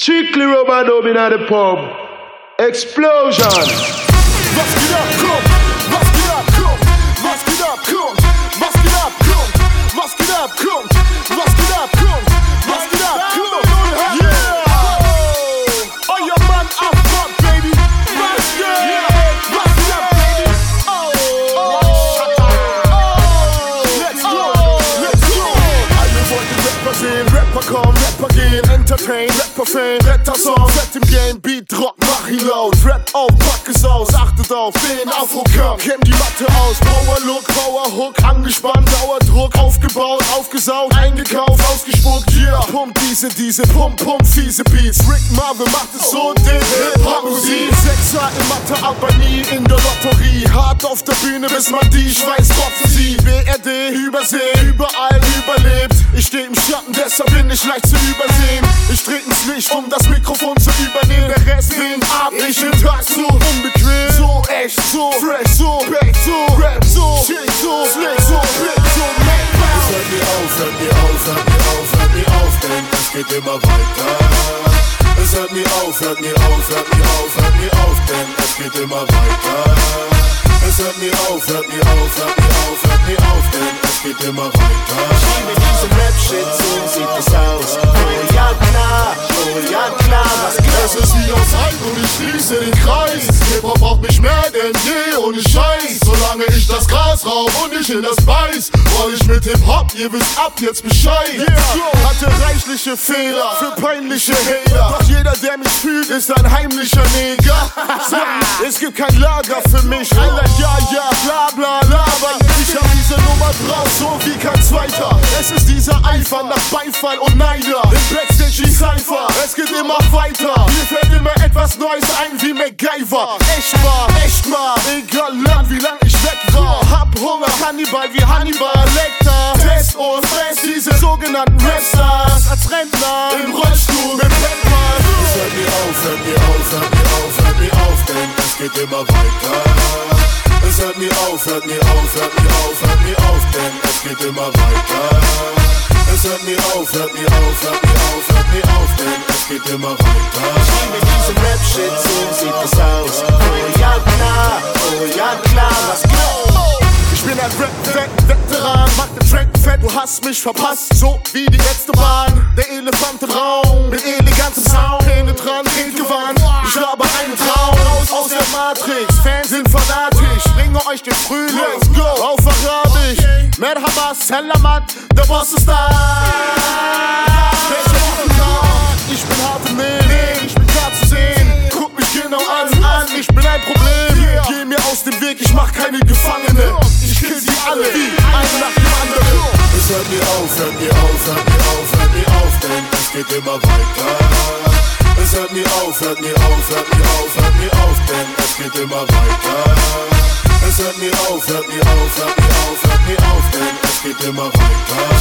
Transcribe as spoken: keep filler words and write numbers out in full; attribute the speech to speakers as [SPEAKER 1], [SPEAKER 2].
[SPEAKER 1] Strictly rubber dub in the pub. Explosion.
[SPEAKER 2] Mask it up, come. Mask it up, come. Mask it up, come. Mask it up, come. Mask it up, come. Mask it up, come. Mask it up, come. Yeah. Oh, your man up front, baby. Mask it up. Yeah. Mask it up, baby. Oh. Oh. Let's go. Let's go. Alle wollten Rapper sehen, Rapper kommen, Rapper gehen. Entertain, Rapper Fame, Retter-Song. Set im Game, Beat, Rock, mach ihn laut. Rap auf, pack es aus, achtet auf den Afro-Cup. Kenn die Matte aus, Power-Look, Power-Hook. Angespannt, Dauerdruck, aufgebaut, aufgesaugt, eingekauft, ausgespuckt, yeah. Pump diese, diese, pump, pump, fiese Beats. Rick Marvin macht es so, den Hip-Hop-Musik. Sechs Seiten Mathe, aber nie in der Lotterie. Hart auf der Bühne, bis man die Schweißtropfen sieht. B R D, übersehen, überall überlebt. Ich steh im Schatten, deshalb bin ich leicht zu übersehen. Ich trete ins Licht, um das Mikrofon zu übernehmen. Der Rest winkt ab, ich den Tag so unbequem. So echt, so fresh, so back, so rap, so shit, so slick, so quick, so make
[SPEAKER 3] Es hört nie auf, hört nie auf, hört nie auf, hört nie auf, denn es geht immer weiter. Es hört nie auf, hört nie auf, hört nie auf, hört nie auf, denn es geht immer weiter. Es hört nie auf, hört nie auf, hört nie auf, hört nie auf, denn es geht immer weiter.
[SPEAKER 2] Mit diesem Rap-Shit, so sieht es aus. Oh ja klar, oh ja klar, was klar. Es ist wieder Zeit und ich schließe den Kreis. Hip-Hop braucht mich mehr denn je, ohne Scheiß. Solange ich das Gras raub und ich in das beiß, roll ich mit Hip-Hop, ihr wisst ab jetzt Bescheid. Yeah. Hatte reichliche Fehler für peinliche Hater. Doch jeder, der mich fühlt, ist ein heimlicher Neger. Es gibt kein Lager für mich. Einer ja, ja, bla bla laber. Ich hab diese Nummer drauf, so wie kein Zweiter. Es ist dieser Eifer nach Beifall und Neider. Im Backstage die Cypher, es geht immer weiter. Mir fällt immer etwas Neues ein wie MacGyver. Echt wahr, echt mal, egal lang, wie lang ich weg war. Hab Hunger, Hannibal wie Hannibal Lecter. Test und fress diese sogenannten Rapstars als Rentner im Rollstuhl mit Batman.
[SPEAKER 3] Es hört nie auf, hört nie auf, hört nie auf, hört nie auf, denn es geht immer weiter. Es hört nie auf, hört nie auf, hört nie auf, hört nie auf, denn es geht immer weiter. Es hört nie auf, hört nie auf, hört nie auf, hört nie auf, denn es geht immer weiter.
[SPEAKER 2] Mit diesem Rap-Shit, so sieht es aus. Oh ja klar, oh ja klar, was klar. Ich bin ein Rap-Veteran, mach den Track fett, du hast mich verpasst, so wie die letzte Bahn. Der Elefant im Raum, mit elegantem Sound, penetrant, gewandt. Ich laber einen Traum raus aus der Matrix. Fans sind fanatisch, bringe euch den Frühling. Auf Arabisch, Merhaba, Salamat, der Boss ist da. Ich bin hart im Nehmen, ich bin klar zu sehen. Guck mich genau an, an, ich bin ein Problem. Geh mir aus dem Weg, ich mach keine Gefangene. Ich kill sie alle, einen nach dem anderen.
[SPEAKER 3] Es hört nie auf, hört nie auf, hört nie auf, hört nie auf, denn es geht immer weiter. Es hört nie auf, hört nie auf, hört nie auf, hört nie auf, denn es geht immer weiter. Es hört nie auf, hört nie auf, hört nie auf, hört nie auf, denn es geht immer weiter.